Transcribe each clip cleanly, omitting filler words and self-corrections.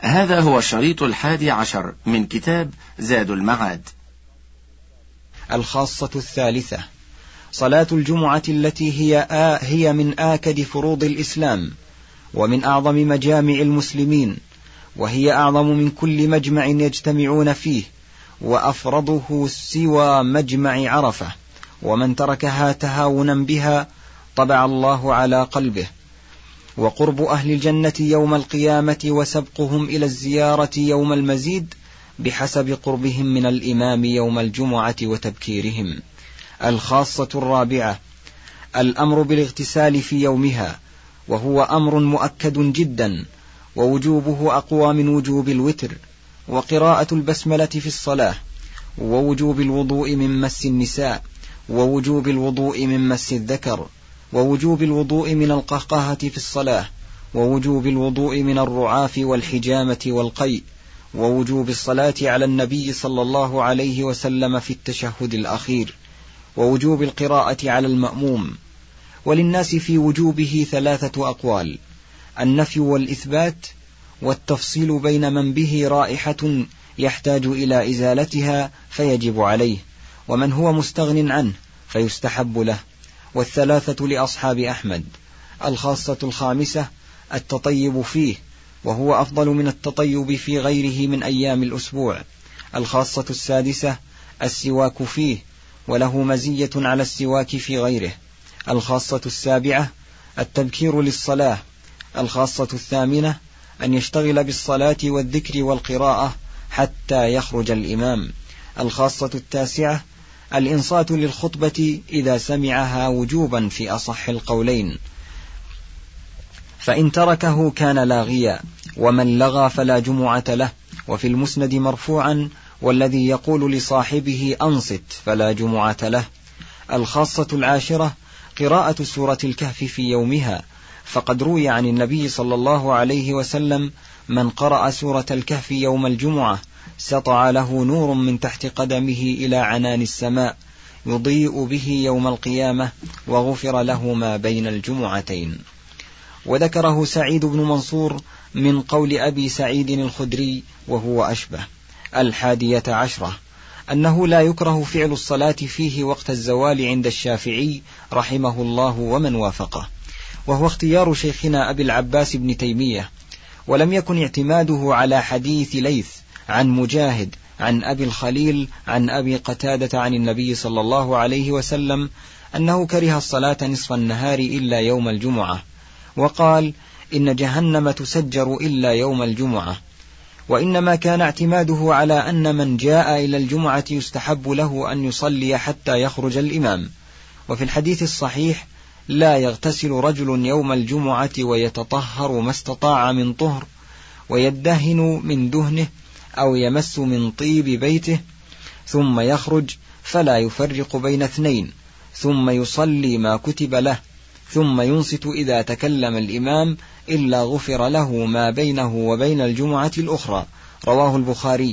هذا هو الشريط 11 من كتاب زاد المعاد. الخاصة 3: صلاة الجمعة التي هي من آكد فروض الإسلام ومن أعظم مجامع المسلمين، وهي أعظم من كل مجمع يجتمعون فيه، وأفرضه سوى مجمع عرفة، ومن تركها تهاونا بها طبع الله على قلبه. وقرب أهل الجنة يوم القيامة وسبقهم إلى الزيارة يوم المزيد بحسب قربهم من الإمام يوم الجمعة وتبكيرهم. الخاصة 4: الأمر بالاغتسال في يومها، وهو أمر مؤكد جدا، ووجوبه أقوى من وجوب الوتر، وقراءة البسملة في الصلاة، ووجوب الوضوء من مس النساء، ووجوب الوضوء من مس الذكر، ووجوب الوضوء من القهقهة في الصلاة، ووجوب الوضوء من الرعاف والحجامة والقيء، ووجوب الصلاة على النبي صلى الله عليه وسلم في التشهد الأخير، ووجوب القراءة على المأموم. وللناس في وجوبه 3 أقوال: النفي والإثبات، والتفصيل بين من به رائحة يحتاج إلى إزالتها فيجب عليه، ومن هو مستغن عنه فيستحب له. والثلاثة لأصحاب أحمد. الخاصة 5: التطيب فيه، وهو أفضل من التطيب في غيره من أيام الأسبوع. الخاصة 6: السواك فيه، وله مزية على السواك في غيره. الخاصة 7: التبكير للصلاة. الخاصة 8: أن يشتغل بالصلاة والذكر والقراءة حتى يخرج الإمام. الخاصة 9: الإنصات للخطبة إذا سمعها وجوبا في أصح القولين، فإن تركه كان لاغيا، ومن لغى فلا جمعة له. وفي المسند مرفوعا: والذي يقول لصاحبه أنصت فلا جمعة له. الخاصة 10: قراءة سورة الكهف في يومها، فقد روي عن النبي صلى الله عليه وسلم: من قرأ سورة الكهف يوم الجمعة سطع له نور من تحت قدمه إلى عنان السماء يضيء به يوم القيامة، وغفر له ما بين الجمعتين. وذكره سعيد بن منصور من قول أبي سعيد الخدري وهو أشبه. 11: أنه لا يكره فعل الصلاة فيه وقت الزوال عند الشافعي رحمه الله ومن وافقه، وهو اختيار شيخنا أبي العباس بن تيمية، ولم يكن اعتماده على حديث ليث عن مجاهد عن أبي الخليل عن أبي قتادة عن النبي صلى الله عليه وسلم أنه كره الصلاة نصف النهار إلا يوم الجمعة، وقال: إن جهنم تسجر إلا يوم الجمعة. وإنما كان اعتماده على أن من جاء إلى الجمعة يستحب له أن يصلي حتى يخرج الإمام. وفي الحديث الصحيح: لا يغتسل رجل يوم الجمعة ويتطهر ما استطاع من طهر، ويدهن من دهنه أو يمس من طيب بيته، ثم يخرج فلا يفرق بين 2، ثم يصلي ما كتب له، ثم ينصت إذا تكلم الإمام، إلا غفر له ما بينه وبين الجمعة الأخرى. رواه البخاري.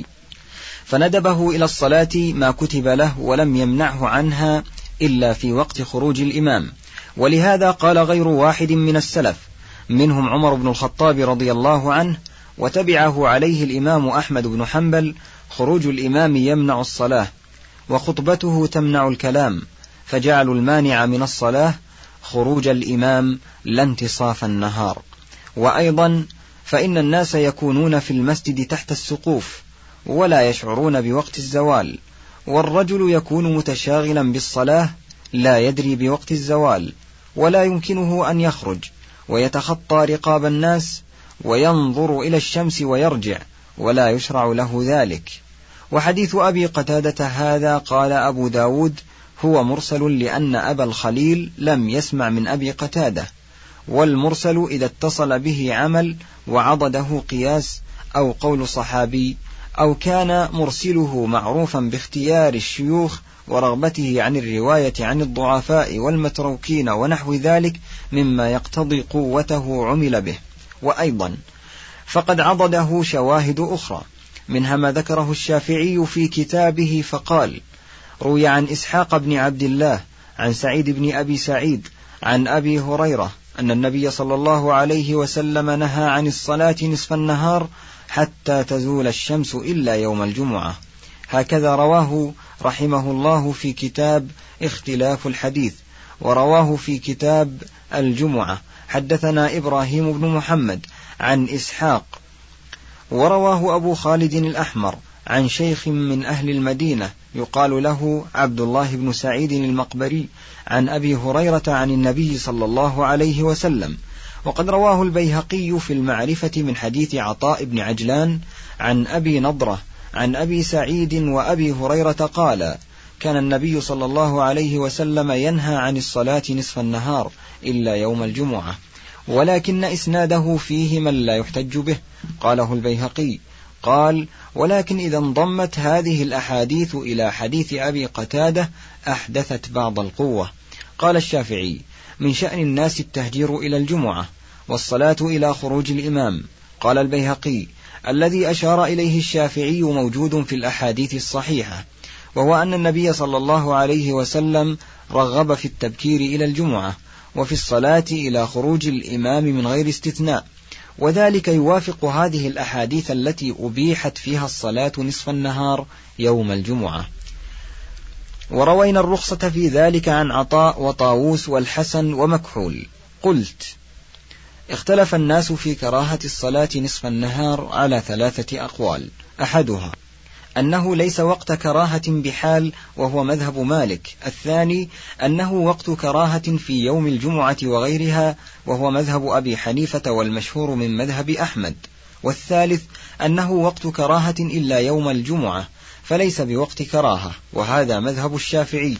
فندبه إلى الصلاة ما كتب له، ولم يمنعه عنها إلا في وقت خروج الإمام. ولهذا قال غير واحد من السلف، منهم عمر بن الخطاب رضي الله عنه، وتبعه عليه الإمام أحمد بن حنبل: خروج الإمام يمنع الصلاة، وخطبته تمنع الكلام، فجعلوا المانع من الصلاة خروج الإمام لا انتصاف النهار. وأيضا فإن الناس يكونون في المسجد تحت السقوف ولا يشعرون بوقت الزوال، والرجل يكون متشاغلا بالصلاة لا يدري بوقت الزوال، ولا يمكنه أن يخرج، ويتخطى رقاب الناس وينظر إلى الشمس ويرجع، ولا يشرع له ذلك. وحديث أبي قتادة هذا قال أبو داود: هو مرسل، لأن أبا الخليل لم يسمع من أبي قتادة. والمرسل إذا اتصل به عمل وعضده قياس أو قول صحابي، أو كان مرسله معروفا باختيار الشيوخ ورغبته عن الرواية عن الضعفاء والمتروكين ونحو ذلك مما يقتضي قوته عمل به. وأيضا فقد عضده شواهد أخرى، منها ما ذكره الشافعي في كتابه فقال: روي عن إسحاق بن عبد الله عن سعيد بن أبي سعيد عن أبي هريرة أن النبي صلى الله عليه وسلم نهى عن الصلاة نصف النهار حتى تزول الشمس إلا يوم الجمعة. هكذا رواه رحمه الله في كتاب اختلاف الحديث. ورواه في كتاب الجمعة حدثنا إبراهيم بن محمد عن إسحاق. ورواه أبو خالد الأحمر عن شيخ من أهل المدينة يقال له عبد الله بن سعيد المقبري عن أبي هريرة عن النبي صلى الله عليه وسلم. وقد رواه البيهقي في المعرفة من حديث عطاء بن عجلان عن أبي نضرة عن أبي سعيد وأبي هريرة قال: كان النبي صلى الله عليه وسلم ينهى عن الصلاة نصف النهار إلا يوم الجمعة، ولكن إسناده فيه من لا يحتج به. قاله البيهقي. قال: ولكن إذا انضمت هذه الأحاديث إلى حديث أبي قتادة أحدثت بعض القوة. قال الشافعي: من شأن الناس التهجير إلى الجمعة والصلاة إلى خروج الإمام. قال البيهقي: الذي أشار إليه الشافعي موجود في الأحاديث الصحيحة، وهو أن النبي صلى الله عليه وسلم رغب في التبكير إلى الجمعة وفي الصلاة إلى خروج الإمام من غير استثناء، وذلك يوافق هذه الأحاديث التي أبيحت فيها الصلاة نصف النهار يوم الجمعة. وروينا الرخصة في ذلك عن عطاء وطاووس والحسن ومكحول. قلت: اختلف الناس في كراهة الصلاة نصف النهار على 3 أقوال. أحدها أنه ليس وقت كراهة بحال وهو مذهب مالك. الثاني أنه وقت كراهة في يوم الجمعة وغيرها وهو مذهب أبي حنيفة والمشهور من مذهب أحمد. والثالث أنه وقت كراهة إلا يوم الجمعة فليس بوقت كراهة، وهذا مذهب الشافعي.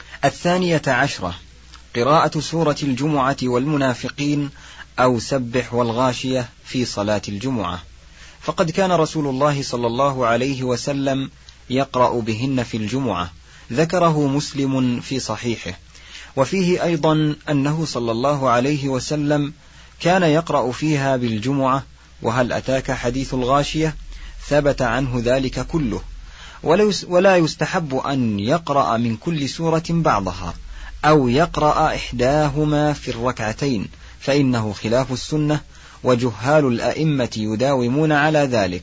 12 قراءة سورة الجمعة والمنافقين أو سبح والغاشية في صلاة الجمعة، فقد كان رسول الله صلى الله عليه وسلم يقرأ بهن في الجمعة، ذكره مسلم في صحيحه. وفيه أيضا أنه صلى الله عليه وسلم كان يقرأ فيها بالجمعة. وهل أتاك حديث الغاشية؟ ثبت عنه ذلك كله. ولا يستحب أن يقرأ من كل سورة بعضها أو يقرأ إحداهما في الركعتين، فإنه خلاف السنة، وجهال الأئمة يداومون على ذلك.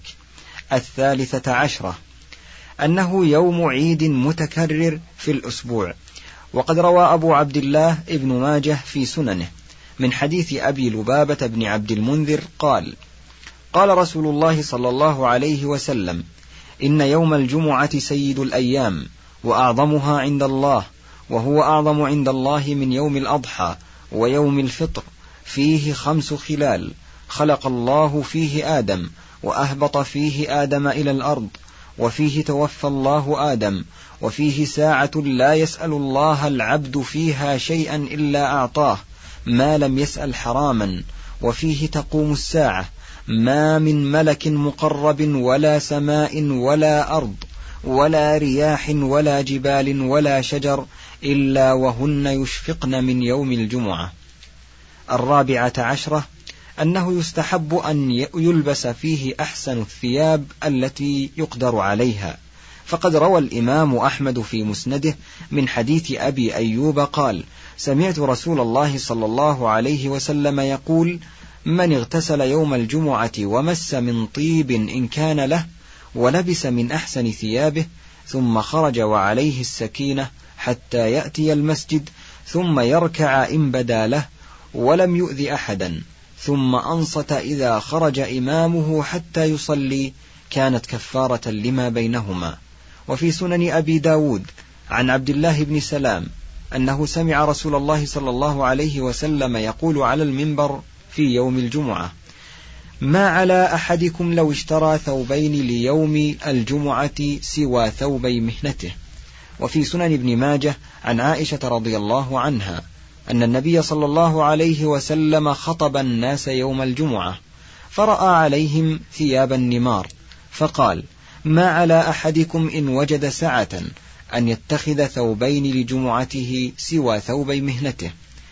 13 أنه يوم عيد متكرر في الأسبوع. وقد روى أبو عبد الله ابن ماجه في سننه من حديث أبي لبابة بن عبد المنذر قال: قال رسول الله صلى الله عليه وسلم: إن يوم الجمعة سيد الأيام وأعظمها عند الله، وهو أعظم عند الله من يوم الأضحى ويوم الفطر، فيه 5 خلال: خلق الله فيه آدم، وأهبط فيه آدم إلى الأرض، وفيه توفى الله آدم، وفيه ساعة لا يسأل الله العبد فيها شيئا إلا أعطاه ما لم يسأل حراما، وفيه تقوم الساعة، ما من ملك مقرب ولا سماء ولا أرض ولا رياح ولا جبال ولا شجر إلا وهن يشفقن من يوم الجمعة. 14 أنه يستحب أن يلبس فيه أحسن الثياب التي يقدر عليها، فقد روى الإمام أحمد في مسنده من حديث أبي أيوب قال: سمعت رسول الله صلى الله عليه وسلم يقول: من اغتسل يوم الجمعة ومس من طيب إن كان له ولبس من أحسن ثيابه ثم خرج وعليه السكينة حتى يأتي المسجد ثم يركع إن بدا له ولم يؤذي أحدا ثم أنصت إذا خرج إمامه حتى يصلي كانت كفارة لما بينهما. وفي سنن أبي داود عن عبد الله بن سلام أنه سمع رسول الله صلى الله عليه وسلم يقول على المنبر في يوم الجمعة: ما على أحدكم لو اشترى ثوبين ليوم الجمعة سوى ثوبي مهنته. وفي سنن ابن ماجه عن عائشة رضي الله عنها أن النبي صلى الله عليه وسلم خطب الناس يوم الجمعة فرأى عليهم ثياب النمار فقال: ما على أحدكم إن وجد سعة أن يتخذ ثوبين لجمعته سوى ثوبي مهنته.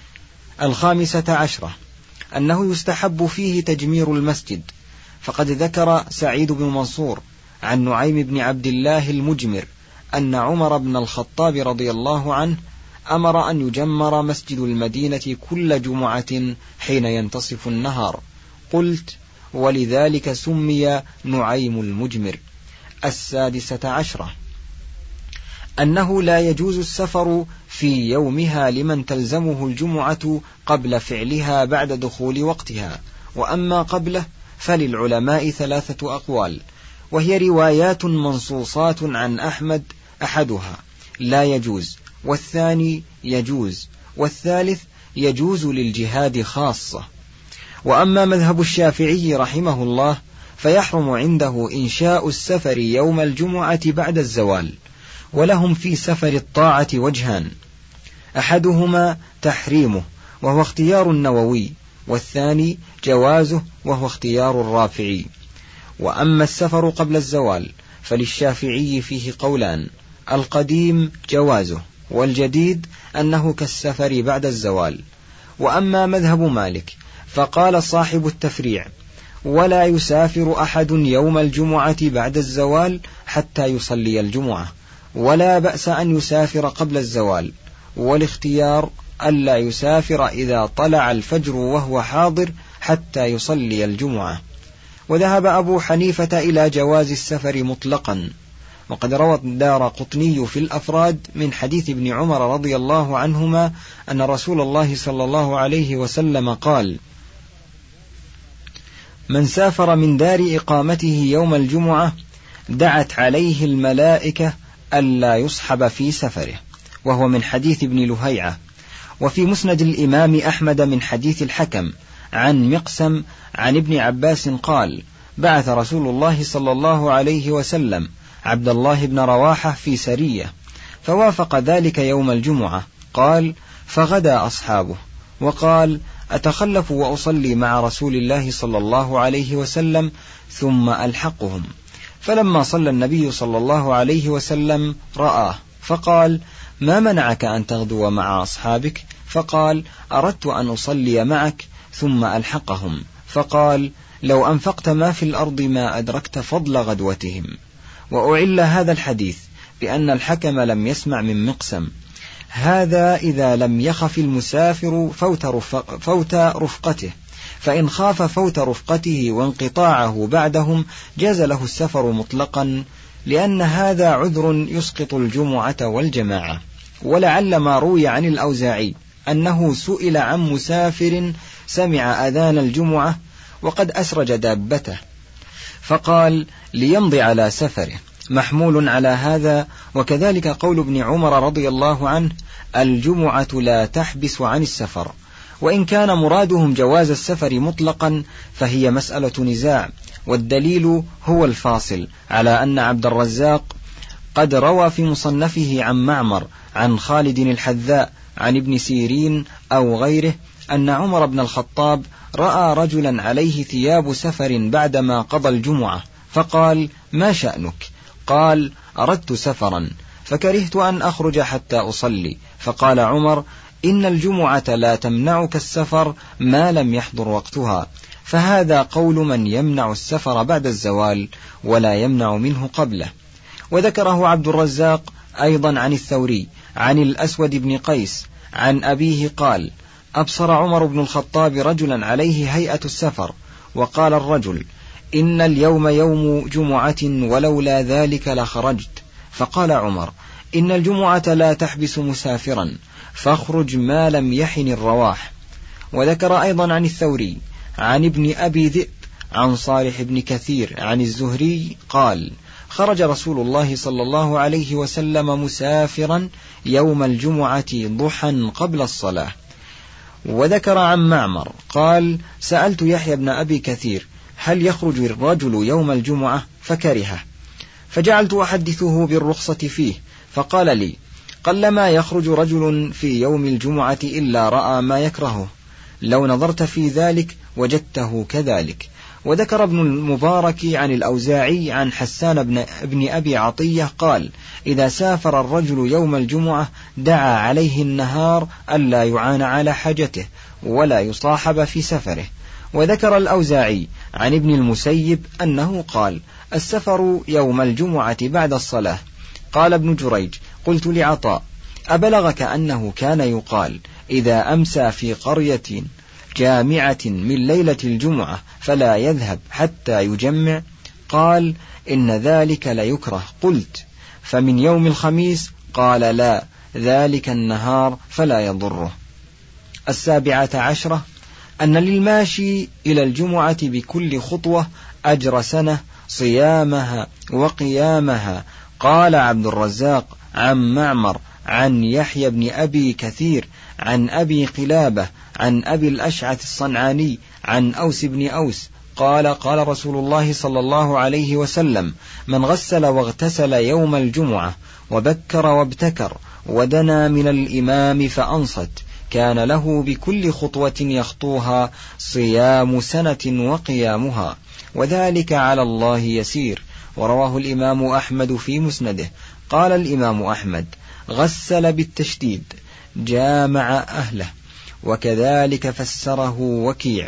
15 أنه يستحب فيه تجمير المسجد، فقد ذكر سعيد بن منصور عن نعيم بن عبد الله المجمر أن عمر بن الخطاب رضي الله عنه أمر أن يجمر مسجد المدينة كل جمعة حين ينتصف النهار. قلت: ولذلك سمي نعيم المجمر. 16 أنه لا يجوز السفر في يومها لمن تلزمه الجمعة قبل فعلها بعد دخول وقتها، وأما قبله فللعلماء 3 أقوال، وهي روايات منصوصات عن أحمد: أحدها لا يجوز، والثاني يجوز، والثالث يجوز للجهاد خاصة. وأما مذهب الشافعي رحمه الله فيحرم عنده إنشاء السفر يوم الجمعة بعد الزوال، ولهم في سفر الطاعة وجهان: أحدهما تحريمه وهو اختيار النووي، والثاني جوازه وهو اختيار الرافعي. وأما السفر قبل الزوال فللشافعي فيه قولان: القديم جوازه، والجديد أنه كالسفر بعد الزوال. وأما مذهب مالك فقال صاحب التفريع: ولا يسافر أحد يوم الجمعة بعد الزوال حتى يصلي الجمعة، ولا بأس أن يسافر قبل الزوال، والاختيار ألا يسافر إذا طلع الفجر وهو حاضر حتى يصلي الجمعة. وذهب أبو حنيفة إلى جواز السفر مطلقا، وقد روى الدارقطني في الأفراد من حديث ابن عمر رضي الله عنهما أن رسول الله صلى الله عليه وسلم قال: من سافر من دار إقامته يوم الجمعة دعت عليه الملائكة ألا يصحب في سفره، وهو من حديث ابن لهيعة. وفي مسند الإمام أحمد من حديث الحكم عن مقسم عن ابن عباس قال: بعث رسول الله صلى الله عليه وسلم عبد الله بن رواحة في سرية، فوافق ذلك يوم الجمعة. قال: فغدا أصحابه، وقال: أتخلف وأصلي مع رسول الله صلى الله عليه وسلم ثم ألحقهم. فلما صلى النبي صلى الله عليه وسلم رآه فقال: ما منعك أن تغدو مع أصحابك؟ فقال: أردت أن أصلي معك ثم ألحقهم. فقال: لو أنفقت ما في الأرض ما أدركت فضل غدوتهم. وأعل هذا الحديث بأن الحكم لم يسمع من مقسم، هذا إذا لم يخف المسافر فوت رفقته، فإن خاف فوت رفقته وانقطاعه بعدهم جاز له السفر مطلقا، لأن هذا عذر يسقط الجمعة والجماعة. ولعل ما روي عن الأوزاعي أنه سئل عن مسافر سمع أذان الجمعة وقد أسرج دابته فقال: ليمضي على سفره، محمول على هذا. وكذلك قول ابن عمر رضي الله عنه: الجمعة لا تحبس عن السفر. وإن كان مرادهم جواز السفر مطلقا فهي مسألة نزاع، والدليل هو الفاصل على أن عبد الرزاق قد روى في مصنفه عن معمر عن خالد الحذاء عن ابن سيرين أو غيره أن عمر بن الخطاب رأى رجلا عليه ثياب سفر بعدما قضى الجمعة، فقال: ما شأنك؟ قال: أردت سفرا فكرهت أن أخرج حتى أصلي. فقال عمر: إن الجمعة لا تمنعك السفر ما لم يحضر وقتها. فهذا قول من يمنع السفر بعد الزوال ولا يمنع منه قبله. وذكره عبد الرزاق أيضا عن الثوري عن الأسود بن قيس عن أبيه قال: أبصر عمر بن الخطاب رجلا عليه هيئة السفر، وقال الرجل: إن اليوم يوم جمعة ولولا ذلك لخرجت. فقال عمر: إن الجمعة لا تحبس مسافرا، فاخرج ما لم يحن الرواح. وذكر أيضا عن الثوري عن ابن أبي ذئب عن صالح بن كثير عن الزهري قال: خرج رسول الله صلى الله عليه وسلم مسافرا يوم الجمعة ضحى قبل الصلاة. وذكر عن معمر قال: سألت يحيى بن أبي كثير: هل يخرج الرجل يوم الجمعة؟ فكرهه، فجعلت أحدثه بالرخصة فيه، فقال لي: قلما يخرج رجل في يوم الجمعة إلا رأى ما يكرهه، لو نظرت في ذلك وجدته كذلك. وذكر ابن المبارك عن الأوزاعي عن حسان بن أبي عطية قال: إذا سافر الرجل يوم الجمعة دعا عليه النهار ألا يعان على حاجته ولا يصاحب في سفره. وذكر الأوزاعي عن ابن المسيب أنه قال: السفر يوم الجمعة بعد الصلاة. قال ابن جريج: قلت لعطاء: أبلغك أنه كان يقال إذا أمسى في قرية جامعة من ليلة الجمعة فلا يذهب حتى يجمع؟ قال: إن ذلك ليكره. قلت: فمن يوم الخميس؟ قال: لا، ذلك النهار فلا يضره. 17 أن للماشي إلى الجمعة بكل خطوة أجر سنة صيامها وقيامها. قال عبد الرزاق عن معمر عن يحيى بن أبي كثير عن أبي قلابة عن أبي الأشعث الصنعاني عن أوس بن أوس قال: قال رسول الله صلى الله عليه وسلم: من غسل واغتسل يوم الجمعة وبكر وابتكر ودنا من الإمام فأنصت كان له بكل خطوة يخطوها صيام سنة وقيامها، وذلك على الله يسير. ورواه الإمام أحمد في مسنده. قال الإمام أحمد: غسل بالتشديد، جامع أهله، وكذلك فسره وكيع.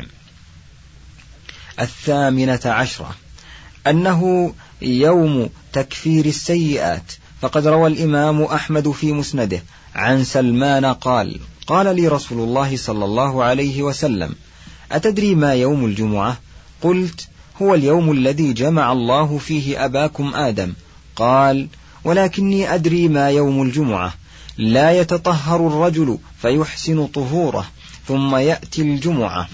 18 أنه يوم تكفير السيئات، فقد روى الإمام أحمد في مسنده عن سلمان قال: قال لي رسول الله صلى الله عليه وسلم: أتدري ما يوم الجمعة؟ قلت: هو اليوم الذي جمع الله فيه أباكم آدم. قال: ولكني أدري ما يوم الجمعة، لا يتطهر الرجل فيحسن طهوره ثم يأتي الجمعة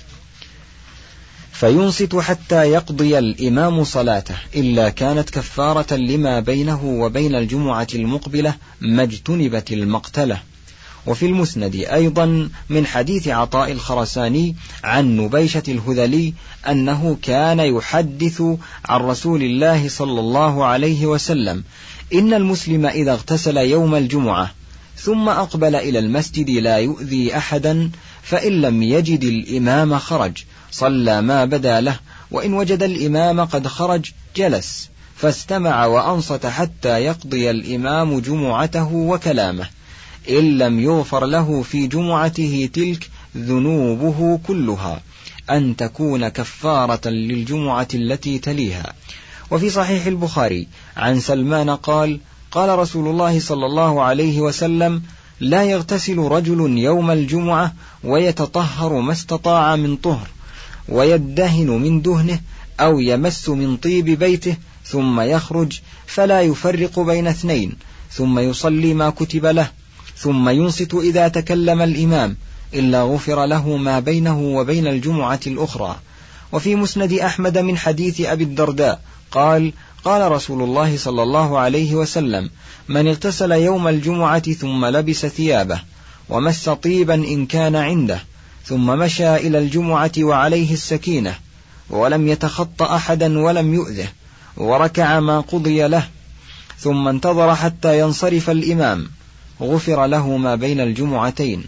فينصت حتى يقضي الإمام صلاته، إلا كانت كفارة لما بينه وبين الجمعة المقبلة ما اجتنبت المقتلة. وفي المسند أيضا من حديث عطاء الخرساني عن نبيشة الهذلي أنه كان يحدث عن رسول الله صلى الله عليه وسلم: إن المسلم إذا اغتسل يوم الجمعة ثم أقبل إلى المسجد لا يؤذي أحدا، فإن لم يجد الإمام خرج صلى ما بدا له، وإن وجد الإمام قد خرج جلس فاستمع وأنصت حتى يقضي الإمام جمعته وكلامه، إن لم يغفر له في جمعته تلك ذنوبه كلها، أن تكون كفارة للجمعة التي تليها. وفي صحيح البخاري عن سلمان قال: قال رسول الله صلى الله عليه وسلم: لا يغتسل رجل يوم الجمعة ويتطهر ما استطاع من طهر، ويدهن من دهنه أو يمس من طيب بيته، ثم يخرج فلا يفرق بين اثنين، ثم يصلي ما كتب له، ثم ينصت إذا تكلم الإمام، إلا غفر له ما بينه وبين الجمعة الأخرى. وفي مسند أحمد من حديث أبي الدرداء قال: قال رسول الله صلى الله عليه وسلم: من اغتسل يوم الجمعة ثم لبس ثيابه ومس طيبا إن كان عنده، ثم مشى إلى الجمعة وعليه السكينة، ولم يتخط أحدا ولم يؤذه، وركع ما قضي له، ثم انتظر حتى ينصرف الإمام، غفر له ما بين الجمعتين.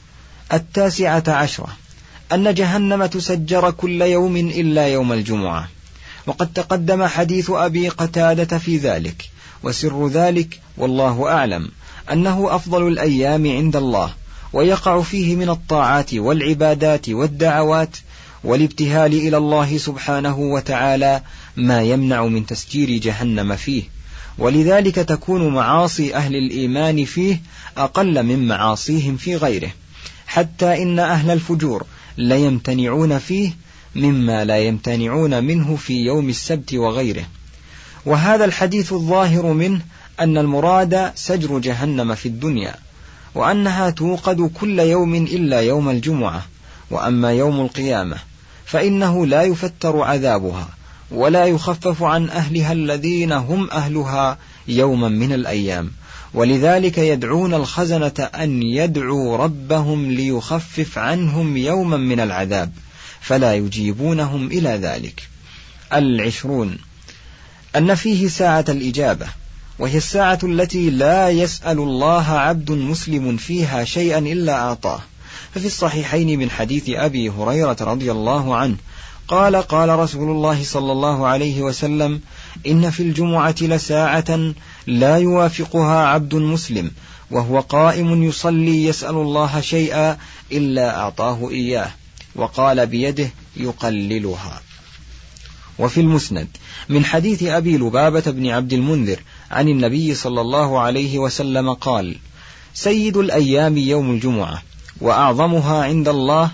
19 أن جهنم تسجر كل يوم إلا يوم الجمعة، وقد تقدم حديث أبي قتادة في ذلك. وسر ذلك والله أعلم أنه أفضل الأيام عند الله، ويقع فيه من الطاعات والعبادات والدعوات والابتهال إلى الله سبحانه وتعالى ما يمنع من تسجير جهنم فيه، ولذلك تكون معاصي أهل الإيمان فيه أقل من معاصيهم في غيره، حتى إن أهل الفجور لا يمتنعون فيه مما لا يمتنعون منه في يوم السبت وغيره. وهذا الحديث الظاهر منه أن المراد سجر جهنم في الدنيا، وأنها توقد كل يوم إلا يوم الجمعة. وأما يوم القيامة فإنه لا يفتر عذابها ولا يخفف عن أهلها الذين هم أهلها يوما من الأيام، ولذلك يدعون الخزنة أن يدعوا ربهم ليخفف عنهم يوما من العذاب، فلا يجيبونهم إلى ذلك. 20 أن فيه ساعة الإجابة، وهي الساعة التي لا يسأل الله عبد مسلم فيها شيئا إلا أعطاه. ففي الصحيحين من حديث أبي هريرة رضي الله عنه قال: قال رسول الله صلى الله عليه وسلم: إن في الجمعة لساعة لا يوافقها عبد مسلم وهو قائم يصلي يسأل الله شيئا إلا أعطاه إياه، وقال بيده يقللها. وفي المسند من حديث أبي لبابة بن عبد المنذر عن النبي صلى الله عليه وسلم قال: سيد الأيام يوم الجمعة، وأعظمها عند الله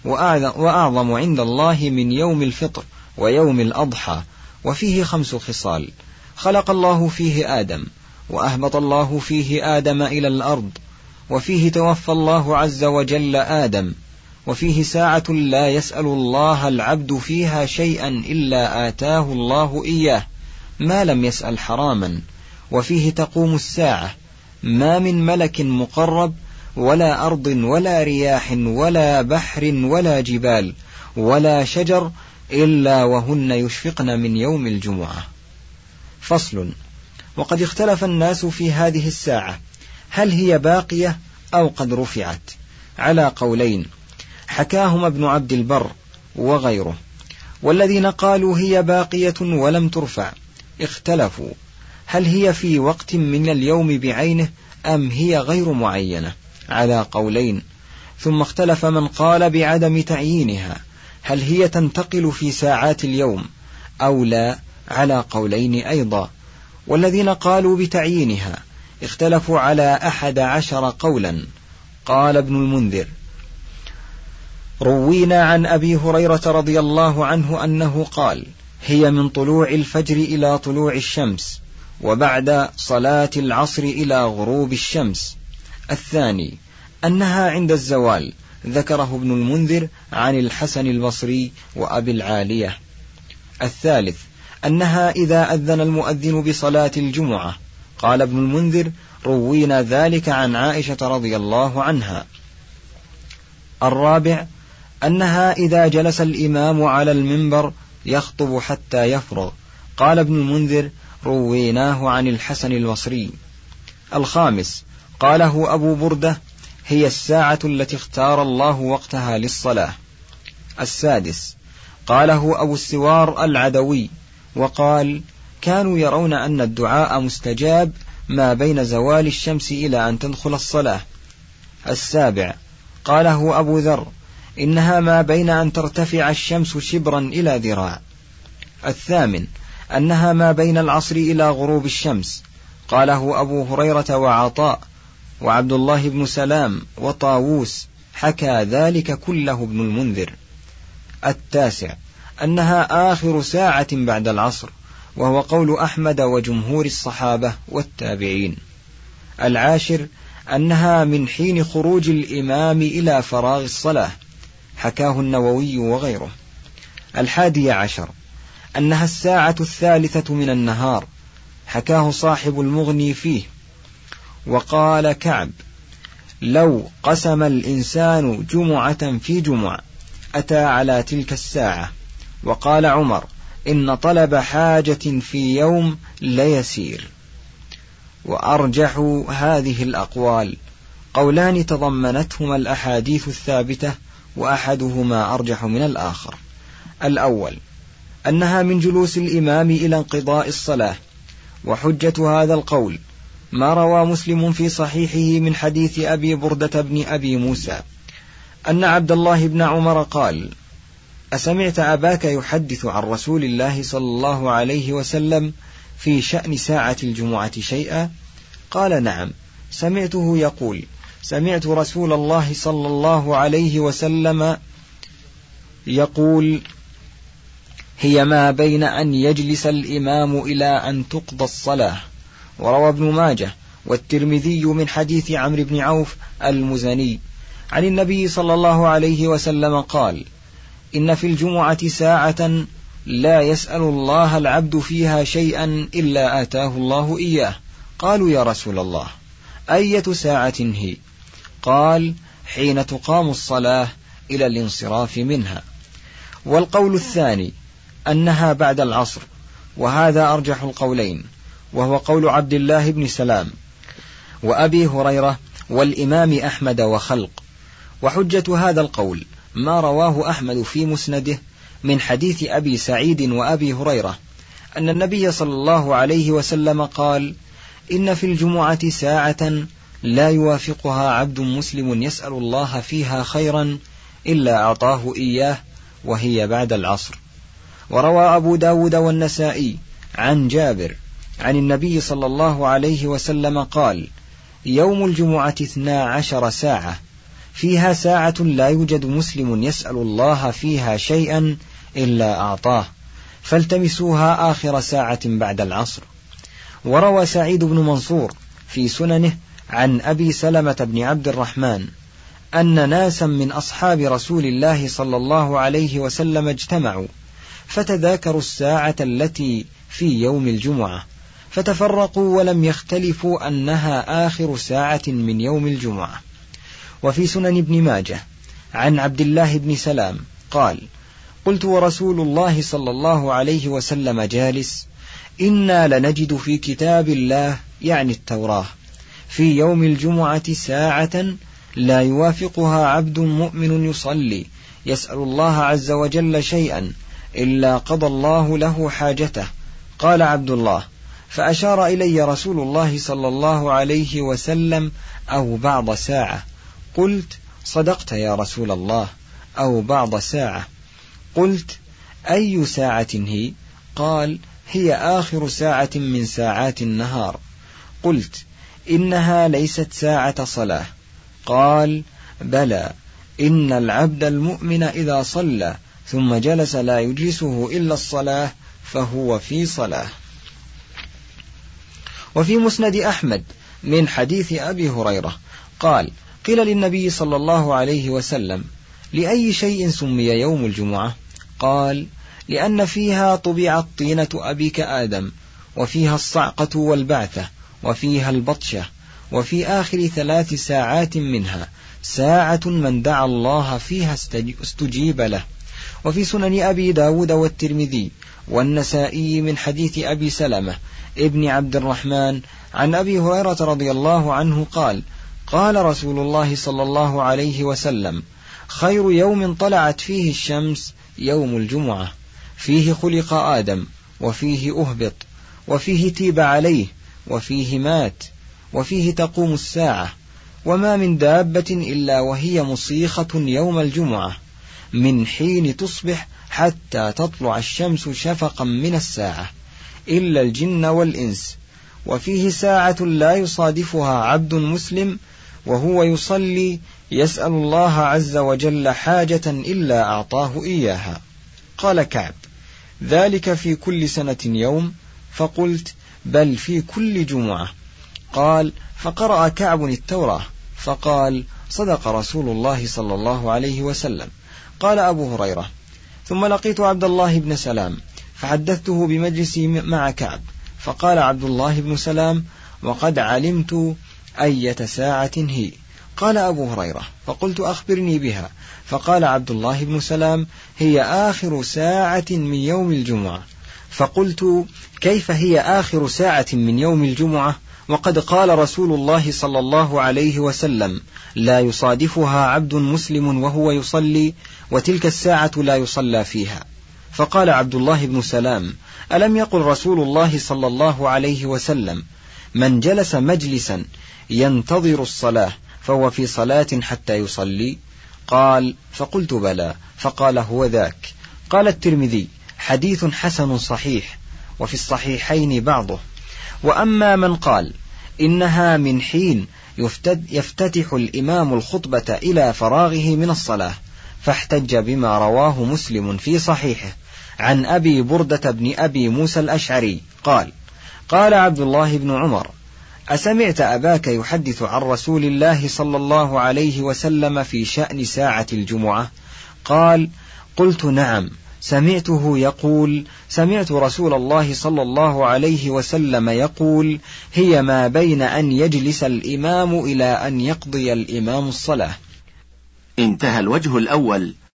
وأعظم عند الله من يوم الفطر ويوم الأضحى، وفيه 5 خصال: خلق الله فيه آدم، وأهبط الله فيه آدم إلى الأرض، وفيه توفى الله عز وجل آدم، وفيه ساعة لا يسأل الله العبد فيها شيئا إلا آتاه الله إياه ما لم يسأل حراما، وفيه تقوم الساعة، ما من ملك مقرب ولا أرض ولا رياح ولا بحر ولا جبال ولا شجر إلا وهن يشفقن من يوم الجمعة. فصل. وقد اختلف الناس في هذه الساعة، هل هي باقية أو قد رفعت، على قولين حكاهما ابن عبد البر وغيره. والذين قالوا هي باقية ولم ترفع اختلفوا هل هي في وقت من اليوم بعينه أم هي غير معينة، على قولين. ثم اختلف من قال بعدم تعيينها، هل هي تنتقل في ساعات اليوم أو لا، على قولين أيضا. والذين قالوا بتعيينها اختلفوا على 11 قولا. قال ابن المنذر: روينا عن أبي هريرة رضي الله عنه أنه قال: هي من طلوع الفجر إلى طلوع الشمس، وبعد صلاة العصر إلى غروب الشمس. الثاني أنها عند الزوال، ذكره ابن المنذر عن الحسن البصري وأبي العالية. الثالث أنها إذا أذن المؤذن بصلاة الجمعة. قال ابن المنذر: روينا ذلك عن عائشة رضي الله عنها. الرابع أنها إذا جلس الإمام على المنبر يخطب حتى يفرغ. قال ابن المنذر: رويناه عن الحسن البصري. الخامس قاله أبو بردة: هي الساعة التي اختار الله وقتها للصلاة. السادس قاله أبو السوار العدوي، وقال: كانوا يرون أن الدعاء مستجاب ما بين زوال الشمس إلى أن تدخل الصلاة. السابع قاله أبو ذر: إنها ما بين أن ترتفع الشمس شبرا إلى ذراع. الثامن أنها ما بين العصر إلى غروب الشمس. قاله أبو هريرة وعطاء وعبد الله بن سلام وطاووس، حكى ذلك كله ابن المنذر. التاسع أنها آخر ساعة بعد العصر، وهو قول أحمد وجمهور الصحابة والتابعين. العاشر أنها من حين خروج الإمام إلى فراغ الصلاة، حكاه النووي وغيره. 11 أنها الساعة الثالثة من النهار، حكاه صاحب المغني فيه. وقال كعب: لو قسم الإنسان جمعة في جمع أتى على تلك الساعة. وقال عمر: إن طلب حاجة في يوم ليسير. وأرجح هذه الأقوال قولان تضمنتهما الأحاديث الثابتة، وأحدهما أرجح من الآخر. الأول أنها من جلوس الإمام إلى انقضاء الصلاة، وحجة هذا القول ما روى مسلم في صحيحه من حديث أبي بردة بن أبي موسى أن عبد الله بن عمر قال: أسمعت أباك يحدث عن رسول الله صلى الله عليه وسلم في شأن ساعة الجمعة شيئا؟ قال: نعم، سمعته يقول: سمعت رسول الله صلى الله عليه وسلم يقول: هي ما بين أن يجلس الإمام إلى أن تقضى الصلاة. وروى ابن ماجه والترمذي من حديث عمرو بن عوف المزني عن النبي صلى الله عليه وسلم قال: إن في الجمعة ساعة لا يسأل الله العبد فيها شيئا إلا آتاه الله إياه. قالوا: يا رسول الله، أية ساعة هي؟ قال: حين تقام الصلاة إلى الانصراف منها. والقول الثاني أنها بعد العصر، وهذا أرجح القولين، وهو قول عبد الله بن سلام وأبي هريرة والإمام أحمد وخلق. وحجة هذا القول ما رواه أحمد في مسنده من حديث أبي سعيد وأبي هريرة أن النبي صلى الله عليه وسلم قال: إن في الجمعة ساعة لا يوافقها عبد مسلم يسأل الله فيها خيرا إلا أعطاه إياه، وهي بعد العصر. وروى أبو داود والنسائي عن جابر عن النبي صلى الله عليه وسلم قال: يوم الجمعة 12 ساعة، فيها ساعة لا يوجد مسلم يسأل الله فيها شيئا إلا أعطاه، فالتمسوها آخر ساعة بعد العصر. وروى سعيد بن منصور في سننه عن أبي سلمة بن عبد الرحمن أن ناسا من أصحاب رسول الله صلى الله عليه وسلم اجتمعوا فتذاكروا الساعة التي في يوم الجمعة، فتفرقوا ولم يختلفوا أنها آخر ساعة من يوم الجمعة. وفي سنن ابن ماجه عن عبد الله بن سلام قال: قلت ورسول الله صلى الله عليه وسلم جالس: إنا لنجد في كتاب الله، يعني التوراة، في يوم الجمعة ساعة لا يوافقها عبد مؤمن يصلي يسأل الله عز وجل شيئا إلا قضى الله له حاجته. قال عبد الله: فأشار إلي رسول الله صلى الله عليه وسلم: أو بعض ساعة. قلت: صدقت يا رسول الله، أو بعض ساعة. قلت: أي ساعة هي؟ قال: هي آخر ساعة من ساعات النهار. قلت: إنها ليست ساعة صلاة. قال: بلى، إن العبد المؤمن إذا صلى ثم جلس لا يجلسه إلا الصلاة فهو في صلاة. وفي مسند أحمد من حديث أبي هريرة قال: قيل للنبي صلى الله عليه وسلم: لأي شيء سمي يوم الجمعة؟ قال: لأن فيها طبعت طينة أبيك آدم، وفيها الصعقة والبعثة، وفيها البطشة، وفي آخر 3 ساعات منها ساعة من دعا الله فيها استجيب له. وفي سنن أبي داود والترمذي والنسائي من حديث أبي سلمة ابن عبد الرحمن عن أبي هريرة رضي الله عنه قال: قال رسول الله صلى الله عليه وسلم: خير يوم طلعت فيه الشمس يوم الجمعة، فيه خلق آدم، وفيه أهبط، وفيه تيب عليه، وفيه مات، وفيه تقوم الساعة، وما من دابة إلا وهي مصيخة يوم الجمعة من حين تصبح حتى تطلع الشمس شفقا من الساعة، إلا الجن والإنس. وفيه ساعة لا يصادفها عبد مسلم وهو يصلي يسأل الله عز وجل حاجة إلا أعطاه إياها. قال كعب: ذلك في كل سنة يوم؟ فقلت: بل في كل جمعة. قال: فقرأ كعب التوراة فقال: صدق رسول الله صلى الله عليه وسلم. قال أبو هريرة: ثم لقيت عبد الله بن سلام فحدثته بمجلسي مع كعب، فقال عبد الله بن سلام: وقد علمت أية ساعة هي. قال أبو هريرة: فقلت: أخبرني بها. فقال عبد الله بن سلام: هي آخر ساعة من يوم الجمعة. فقلت: كيف هي آخر ساعة من يوم الجمعة وقد قال رسول الله صلى الله عليه وسلم: لا يصادفها عبد مسلم وهو يصلي، وتلك الساعة لا يصلى فيها. فقال عبد الله بن سلام: ألم يقل رسول الله صلى الله عليه وسلم: من جلس مجلسا ينتظر الصلاة فهو في صلاة حتى يصلي؟ قال: فقلت: بلى. فقال: هو ذاك. قال الترمذي: حديث حسن صحيح، وفي الصحيحين بعضه. وأما من قال إنها من حين يفتتح الإمام الخطبة إلى فراغه من الصلاة، فاحتج بما رواه مسلم في صحيحه عن أبي بردة بن أبي موسى الأشعري قال: قال عبد الله بن عمر: أسمعت أباك يحدث عن رسول الله صلى الله عليه وسلم في شأن ساعة الجمعة؟ قال: قلت: نعم، سمعته يقول: سمعت رسول الله صلى الله عليه وسلم يقول: هي ما بين أن يجلس الإمام إلى أن يقضي الإمام الصلاة. انتهى الوجه الأول.